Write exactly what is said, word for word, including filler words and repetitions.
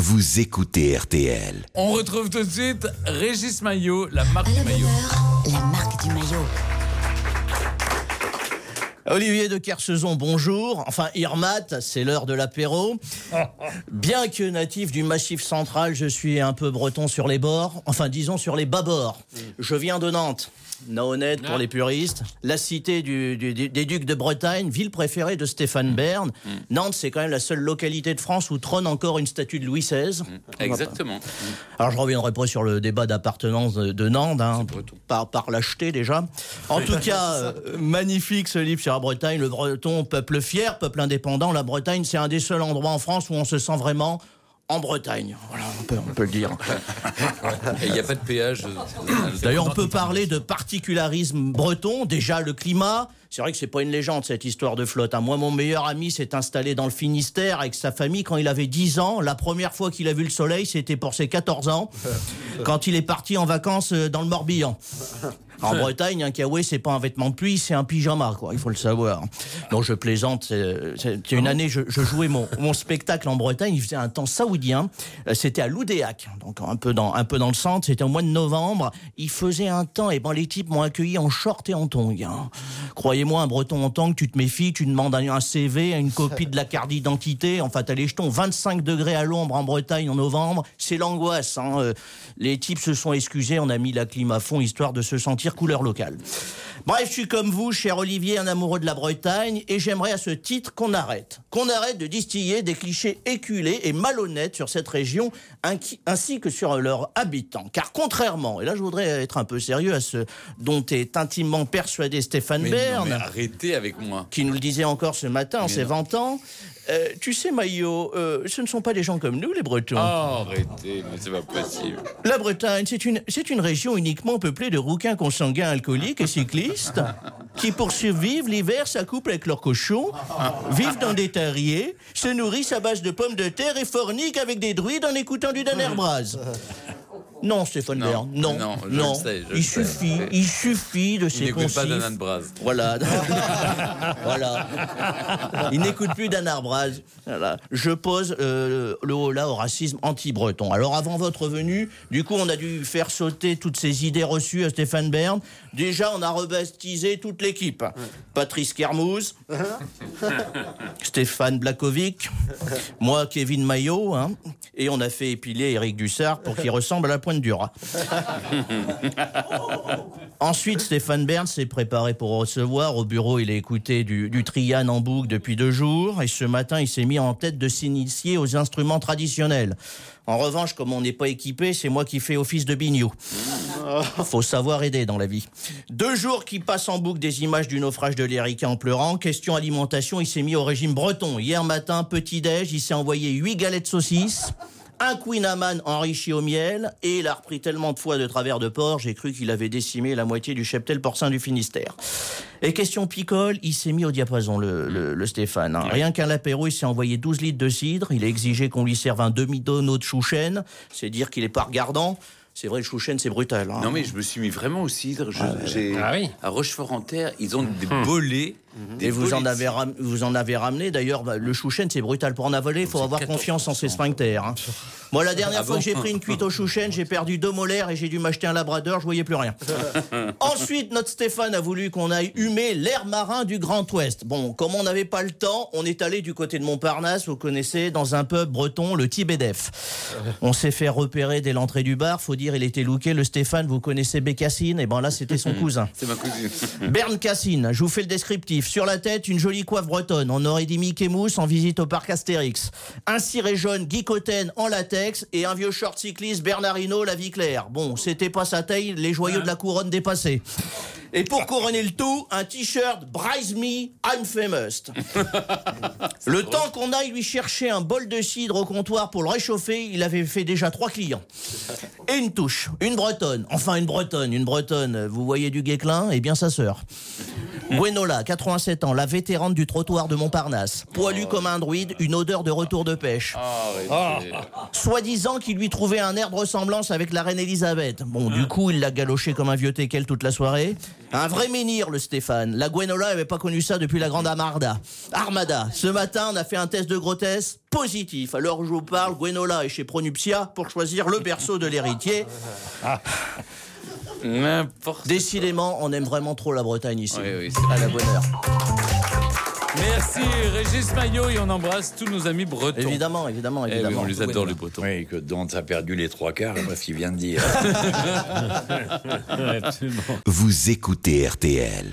vous écoutez R T L. On retrouve tout de suite Régis Maillot, la marque À du la maillot. bonne heure, la marque du maillot. Olivier de Kersauzon, bonjour. Enfin, Irmat, c'est l'heure de l'apéro. Bien que natif du Massif central, je suis un peu breton sur les bords. Enfin, disons sur les bas-bords. Je viens de Nantes. Naonnet pour les puristes. La cité du, du, du- des Ducs de Bretagne, ville préférée de Stéphane Bern. Nantes, c'est quand même la seule localité de France où trône encore une statue de Louis seize. Exactement. Alors, je reviendrai pas sur le débat d'appartenance de, de Nantes, hein, par, par l'acheter déjà. En tout cas, euh, magnifique ce livre sur la Bretagne. Le breton, peuple fier, peuple indépendant. La Bretagne, c'est un des seuls endroits en France où on se sent vraiment en Bretagne. Voilà, on peut, on peut le dire. Et il n'y a pas de péage. D'ailleurs, on peut parler de particularisme breton. Déjà, le climat. C'est vrai que c'est pas une légende, cette histoire de flotte. hein. Moi, mon meilleur ami s'est installé dans le Finistère avec sa famille quand il avait dix ans. La première fois qu'il a vu le soleil, c'était pour ses quatorze ans, quand il est parti en vacances euh, dans le Morbihan. En Bretagne, un kawaii, c'est pas un vêtement de pluie, c'est un pyjama, quoi. Il faut le savoir. Non, je plaisante. C'est, c'est une année, je, je jouais mon, mon spectacle en Bretagne. Il faisait un temps saoudien. Euh, C'était à Loudéac, donc un peu dans, un peu dans le centre. C'était au mois de novembre. Il faisait un temps, et ben les types m'ont accueilli en short et en tongs. hein. Croyez-moi, un Breton en tongs, tu te méfies, tu demandes un, un C V, une copie de la carte d'identité. Enfin, t'as les jetons. vingt-cinq degrés à l'ombre en Bretagne en novembre, c'est l'angoisse. hein. Euh, Les types se sont excusés. On a mis la clim à fond histoire de se sentir couleur locale. Bref, je suis comme vous, cher Olivier, un amoureux de la Bretagne, et j'aimerais à ce titre qu'on arrête. Qu'on arrête de distiller des clichés éculés et malhonnêtes sur cette région, inqui- ainsi que sur leurs habitants. Car contrairement, et là je voudrais être un peu sérieux à ce dont est intimement persuadé Stéphane Mais, non, Bern, mais arrêtez avec moi. qui nous le disait encore ce matin en Mais ses non. vingt ans, euh, tu sais Maillot, euh, ce ne sont pas des gens comme nous les Bretons. Oh, arrêtez, mais c'est pas possible. La Bretagne, c'est une, c'est une région uniquement peuplée de rouquins consanguins alcooliques et cyclistes qui, pour survivre l'hiver, s'accouplent avec leurs cochons, vivent dans des terriers, se nourrissent à base de pommes de terre et forniquent avec des druides en écoutant du Danner Braz. Non, Stéphane Non, Bern, non, non, je le sais, je il le sais. suffit, il suffit de Il ces n'écoute pas concifs. d'Anna de Braz. Voilà. voilà. Il n'écoute plus d'Anna Braz. Voilà. Je pose euh, le holà au racisme anti-breton. Alors, avant votre venue, du coup, on a dû faire sauter toutes ces idées reçues à Stéphane Bern. Déjà, on a rebaptisé toute l'équipe. Patrice Kermouz, Stéphane Blakovic, moi, Kevin Maillot, hein, et on a fait épiler Éric Dussard pour qu'il ressemble à la pointe du rat. Ensuite, Stéphane Bern s'est préparé pour recevoir. Au bureau, il a écouté du, du Trian en boucle depuis deux jours. Et ce matin, il s'est mis en tête de s'initier aux instruments traditionnels. En revanche, comme on n'est pas équipé, c'est moi qui fais office de biniou. Faut savoir aider dans la vie. Deux jours qui passent en boucle des images du naufrage de l'Erika en pleurant. Question alimentation, il s'est mis au régime breton. Hier matin, petit-déj, il s'est envoyé huit galettes saucisses, un Queen Amman enrichi au miel, et il a repris tellement de fois de travers de porc, j'ai cru qu'il avait décimé la moitié du cheptel porcin du Finistère. Et question picole, il s'est mis au diapason, le, le, le Stéphane. hein. Rien qu'à l'apéro, il s'est envoyé douze litres de cidre, il a exigé qu'on lui serve un demi-tonneau de chouchen, c'est dire qu'il est pas regardant. C'est vrai, le chouchen, c'est brutal. hein. Non mais je me suis mis vraiment au cidre. Je- j'ai- Ah oui. À Rochefort-en-Terre, ils ont des bolets. Des Et vous bolets en, de avez cidre. ram- vous en avez ramené, d'ailleurs, bah, le chouchen, c'est brutal. Pour en avaler, il faut C'est avoir quatorze confiance en ses pour cent. sphincters. hein. Moi, la dernière Ah fois bon que j'ai pris une cuite au chouchen, j'ai perdu deux molaires et j'ai dû m'acheter un labrador, je voyais plus rien. Ensuite, notre Stéphane a voulu qu'on aille humer l'air marin du Grand Ouest. Bon, comme on n'avait pas le temps, on est allé du côté de Montparnasse, vous connaissez, dans un pub breton, le Tibédef. On s'est fait repérer dès l'entrée du bar, faut dire, il était looké. Le Stéphane, vous connaissez Bécassine, et ben là, c'était son cousin. C'est ma cousine. Bern Cassine, je vous fais le descriptif. Sur la tête, une jolie coiffe bretonne. On aurait dit Mickey Mouse en visite au parc Astérix. Un ciré jaune Guy Cotten en latex et un vieux short cycliste Bernardino la vie claire. Bon, c'était pas sa taille, les joyaux de la couronne dépassés. Et pour couronner le tout, un t-shirt Bryce Me, I'm famous. Le temps qu'on aille lui chercher un bol de cidre au comptoir pour le réchauffer, il avait fait déjà trois clients. Et une touche, une bretonne. Enfin, une bretonne, une bretonne. Vous voyez du Guesclin, eh bien sa sœur. Gwenola, quatre-vingt-sept ans, la vétérante du trottoir de Montparnasse. Poilu comme un druide, une odeur de retour de pêche. Arrêtez. Soi-disant qu'il lui trouvait un air de ressemblance avec la reine Elisabeth. Bon, du coup, il l'a galoché comme un vieux teckel toute la soirée. Un vrai menhir, le Stéphane. La Gwenola n'avait pas connu ça depuis la grande Armada. Armada. Ce matin, on a fait un test de grossesse positif. À l'heure où je vous parle, Gwenola est chez Pronuptia pour choisir le berceau de l'héritier. N'importe. Décidément, on aime vraiment trop la Bretagne ici. Oui, oui, c'est à la bonne heure. Merci Régis Maillot et on embrasse tous nos amis bretons. Évidemment, évidemment, Eh oui, évidemment. on les adore les bretons. Oui, que dont a perdu les trois quarts, après ce qu'il vient de dire. Vous écoutez R T L.